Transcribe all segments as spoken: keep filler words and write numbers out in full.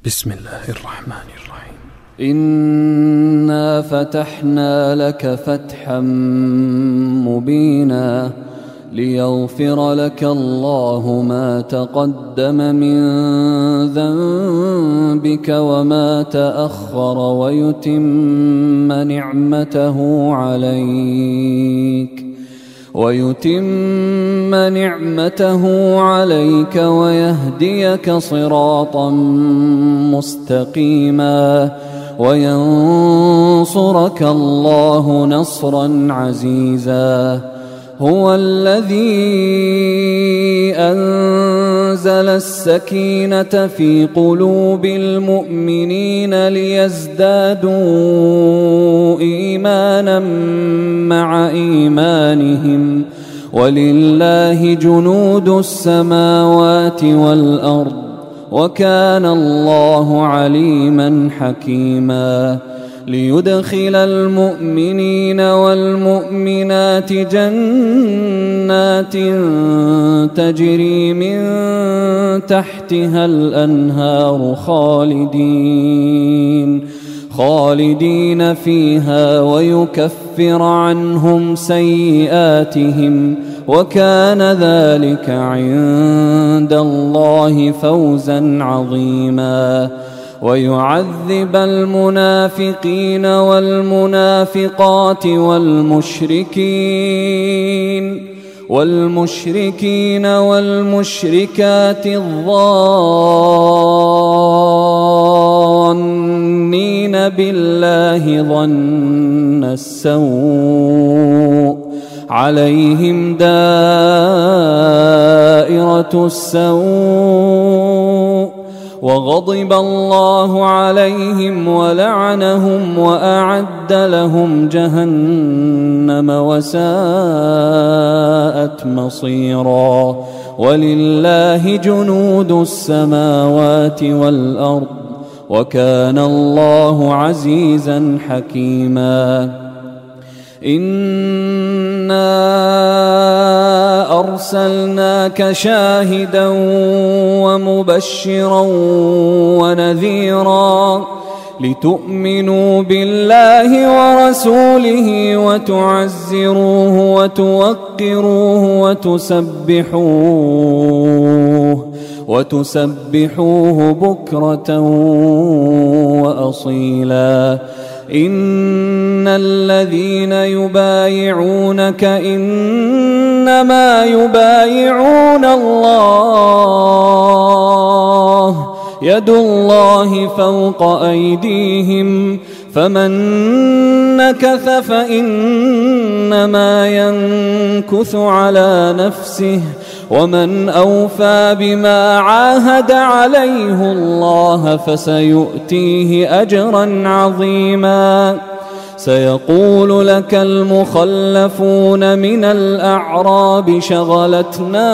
بسم الله الرحمن الرحيم. إنا فتحنا لك فتحا مبينا ليغفر لك الله ما تقدم من ذنبك وما تأخر ويتم نعمته عليك ويتم نعمته عليك ويهديك صراطا مستقيما وينصرك الله نصرا عزيزا. هو الذي أنزل السكينة في قلوب المؤمنين ليزدادوا إيمانا مع إيمانهم ولله جنود السماوات والأرض وكان الله عليما حكيما. ليدخل المؤمنين والمؤمنات جنات تجري من تحتها الأنهار خالدين خالدين فيها ويكفر عنهم سيئاتهم وكان ذلك عند الله فوزا عظيما. ويعذب المنافقين والمنافقات والمشركين والمشركين والمشركات الظانين بالله ظن السوء عليهم دائرة السوء وغضب الله عليهم ولعنهم وأعد لهم جهنم وساءت مصيرا. ولله جنود السماوات والأرض وكان الله عزيزا حكيما. إنا أرسلناك شاهدا ومبشرا ونذيرا لتؤمنوا بالله ورسوله وتعزروه وتوقروه وتسبحوه وتسبحوه بكرة وأصيلا. إن الذين يبايعونك إنما يبايعون الله يد الله فوق أيديهم فمن نكث فإنما ينكث على نفسه ومن أوفى بما عاهد عليه الله فسيؤتيه أجرا عظيما. سيقول لك المخلفون من الأعراب شغلتنا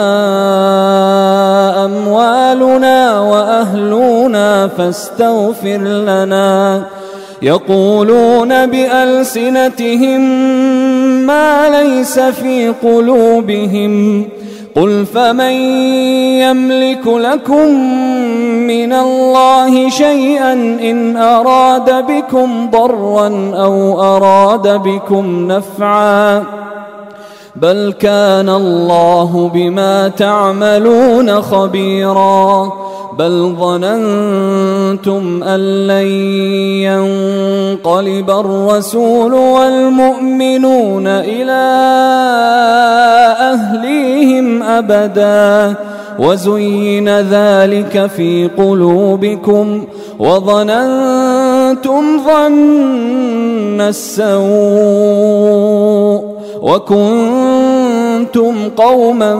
أموالنا وأهلنا فاستغفر لنا يقولون بألسنتهم ما ليس في قلوبهم قل فمن يملك لكم من الله شيئا إن أراد بكم ضرا أو أراد بكم نفعا بل كان الله بما تعملون خبيرا. بل ظننتم أن لن ينقلب الرسول والمؤمنون إلى أهليهم أبدا وزين ذلك في قلوبكم وظننتم ظن السوء وكنتم قوما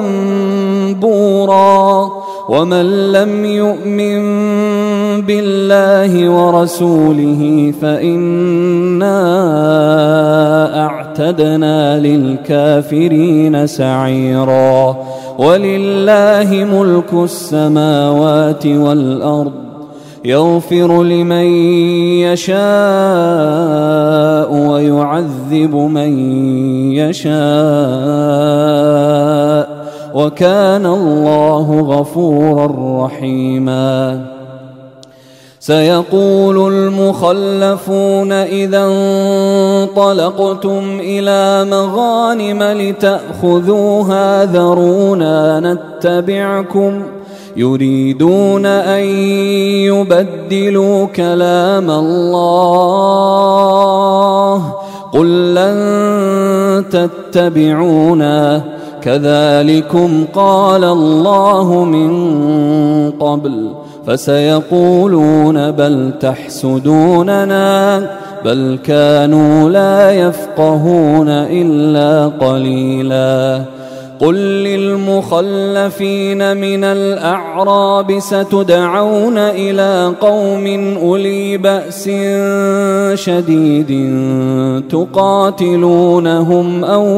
بورا. ومن لم يؤمن بالله ورسوله فإنا أعتدنا للكافرين سعيرا. ولله ملك السماوات والأرض يغفر لمن يشاء ويعذب من يشاء وكان الله غفورا رحيما. سيقول المخلفون إذا انطلقتم إلى مغانم لتأخذوها ذرونا نتبعكم يريدون أن يبدلوا كلام الله قل لن تتبعونا كذلكم قال الله من قبل فسيقولون بل تحسدوننا بل كانوا لا يفقهون إلا قليلا قل للمخلفين من الأعراب ستدعون إلى قوم أولي بأس شديد تقاتلونهم أو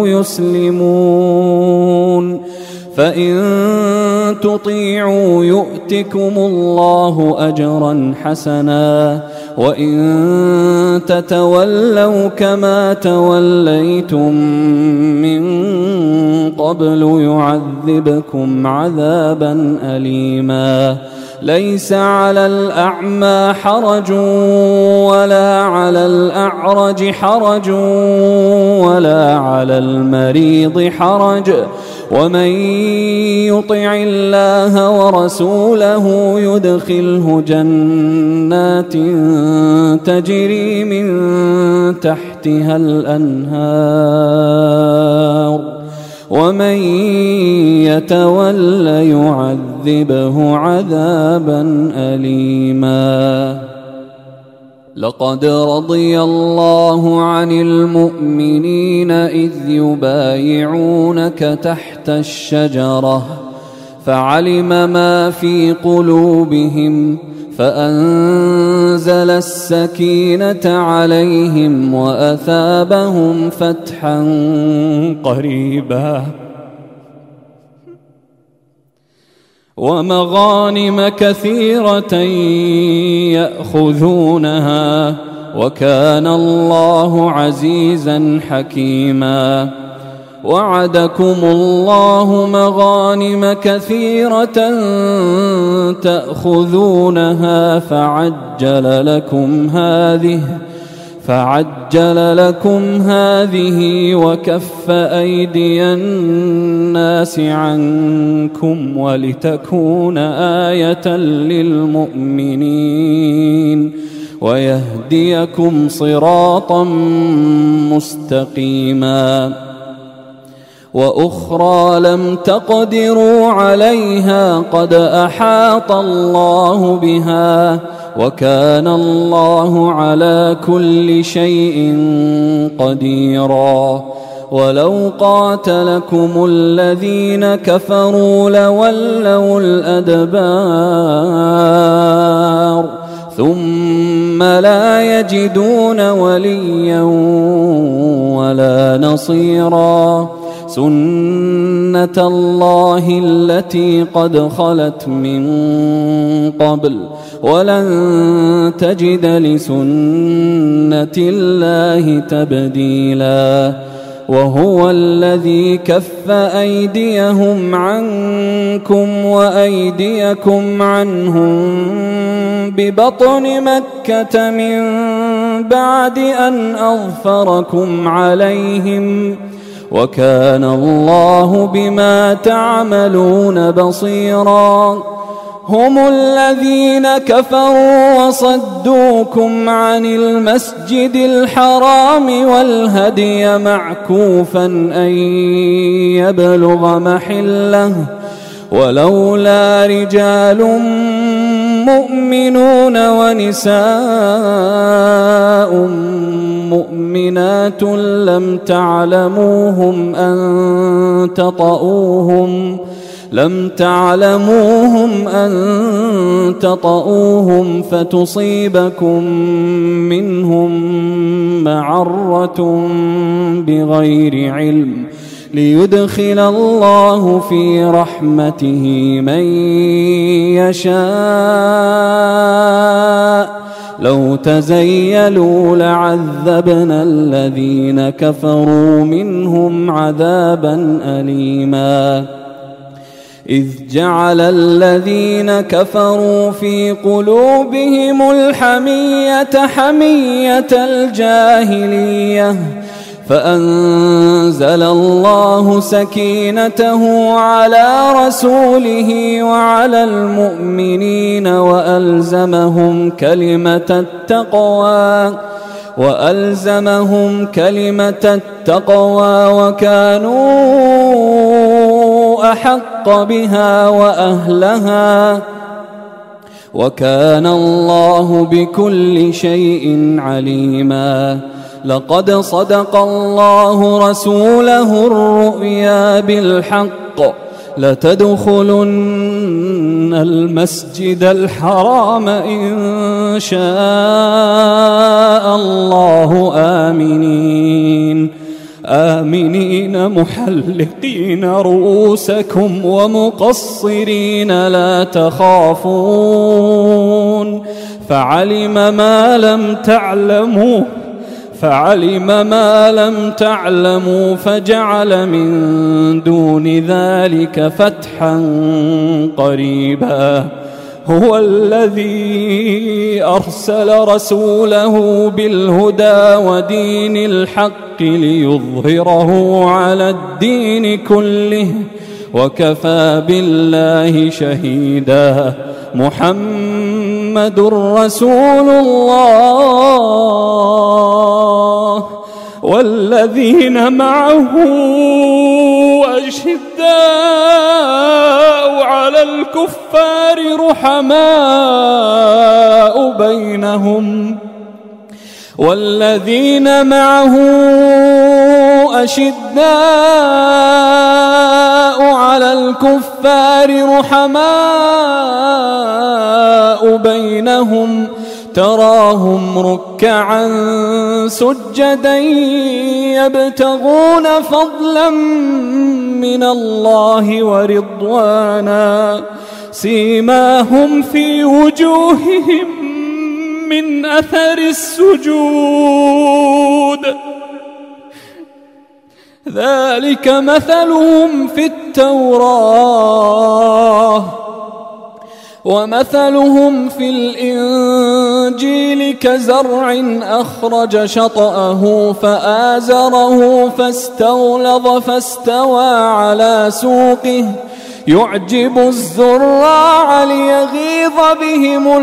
يسلمون فإن تطيعوا يؤتكم الله أجرا حسنا وإن تتولوا كما توليتم من قبل يعذبكم عذابا أليما ليس على الأعمى حرج ولا على الأعرج حرج ولا على المريض حرج ومن يطع الله ورسوله يدخله جنات تجري من تحتها الأنهار ومن يتول يعذبه عذابا أليما لقد رضي الله عن المؤمنين إذ يبايعونك تحت الشجرة فعلم ما في قلوبهم فأنزل السكينة عليهم وأثابهم فتحا قريبا ومغانم كثيرة يأخذونها وكان الله عزيزا حكيما وعدكم الله مغانم كثيرة تأخذونها فعجل لكم هذه فعجل لكم هذه وكف أيدي الناس عنكم ولتكون آية للمؤمنين ويهديكم صراطا مستقيما وأخرى لم تقدروا عليها قد أحاط الله بها وكان الله على كل شيء قديرا ولو قاتلكم الذين كفروا لولوا الأدبار ثم لا يجدون وليا ولا نصيرا سنة الله التي قد خلت من قبل ولن تجد لسنة الله تبديلا وهو الذي كف أيديهم عنكم وأيديكم عنهم ببطن مكة من بعد أن أظفركم عليهم وكان الله بما تعملون بصيرا هم الذين كفروا وصدوكم عن المسجد الحرام والهدي معكوفا أن يبلغ محله ولولا رجال مؤمنون ونساء مؤمنات لم تعلموهم أن تطؤوهم لم تعلموهم أن تطؤوهم فتصيبكم منهم معرة بغير علم ليدخل الله في رحمته من يشاء لو تزيلوا لعذبنا الذين كفروا منهم عذابا أليما إذ جعل الذين كفروا في قلوبهم الحمية حمية الجاهلية فأنزل الله سكينته على رسوله وعلى المؤمنين وألزمهم كلمة التقوى وألزمهم كلمة التقوى وكانوا أحق بها وأهلها وكان الله بكل شيء عليما. لقد صدق الله رسوله الرؤيا بالحق لتدخلن المسجد الحرام إن شاء الله آمنين آمنين محلقين رؤوسكم ومقصرين لا تخافون فعلم ما لم تعلموا فعلم ما لم تعلموا فجعل من دون ذلك فتحا قريبا. هو الذي أرسل رسوله بالهدى ودين الحق ليظهره على الدين كله وكفى بالله شهيدا. محمد رسول الله والذين معه أشداء على الكفار رحماء بينهم والذين معه أشداء على الكفار رحماء بينهم تراهم ركعا سجدا يبتغون فضلا من الله ورضوانا سيماهم في وجوههم من أثر السجود ذلك مثلهم في التوراة ومثلهم في الإنجيل كزرع أخرج شطأه فآزره فاستغلظ فاستوى على سوقه يعجب الزراع ليغيظ بهم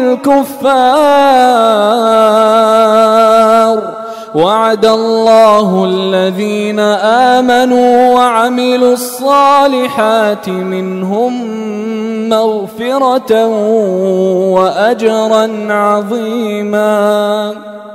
الكفار. وعد الله الذين آمنوا وعملوا الصالحات منهم مغفرة وأجرا عظيما.